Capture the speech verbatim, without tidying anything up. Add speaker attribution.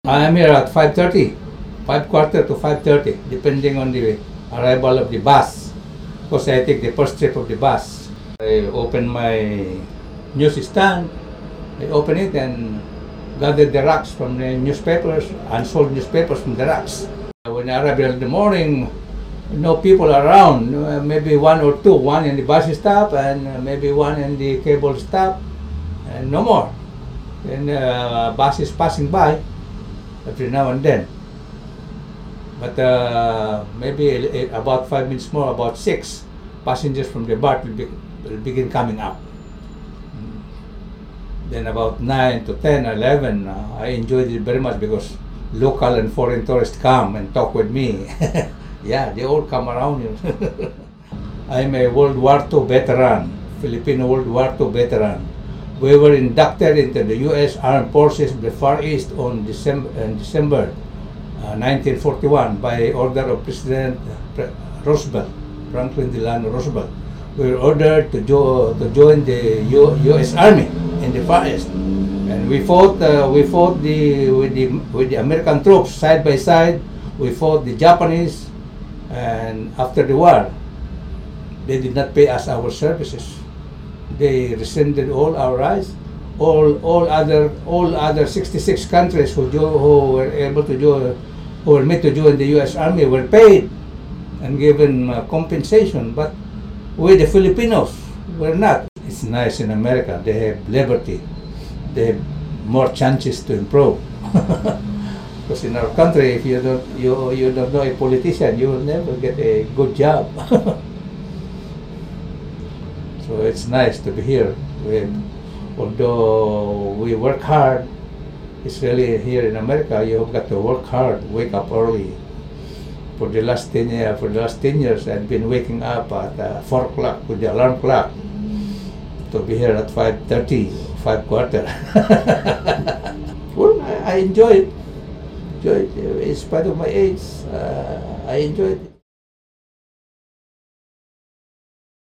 Speaker 1: I am here at five thirty, five quarter to five thirty, depending on the arrival of the bus. Because I take the first trip of the bus. I open my news stand, I open it and gather the racks from the newspapers, unsold newspapers from the racks. When I arrive in the morning, no people around, uh, maybe one or two, one in the bus stop and uh, maybe one in the cable stop, and no more. Then uh, bus is passing by every now and then. But uh, maybe about five minutes more, about six passengers from the BART will, be, will begin coming up. Then about nine to ten, eleven, uh, I enjoyed it very much because local and foreign tourists come and talk with me. Yeah, they all come around you. I'm a World War Two veteran, Filipino World War Two veteran. We were inducted into the U S Armed Forces of the Far East on December, uh, December uh, nineteen forty-one by order of President Roosevelt, Franklin Delano Roosevelt. We were ordered to, jo to join the U U.S. Army in the Far East, and we fought. Uh, we fought the with the with the American troops side by side. We fought the Japanese, and after the war, they did not pay us our services. They rescinded all our rights. All all other all other sixty-six countries who jo who were able to join, who were made to join the U S. Army were paid and given uh, compensation, but we the Filipinos were not. It's nice in America. They have liberty. They have more chances to improve. Because in our country, if you don't you you don't know a politician, you will never get a good job. So it's nice to be here. We, although we work hard, it's really here in America. You've got to work hard, wake up early. For the last ten years, for the last ten years, I've been waking up at uh, four o'clock with the alarm clock to be here at five thirty, five quarter. Well, I, I enjoy it. Enjoy it. In spite of my age, uh, I enjoy it.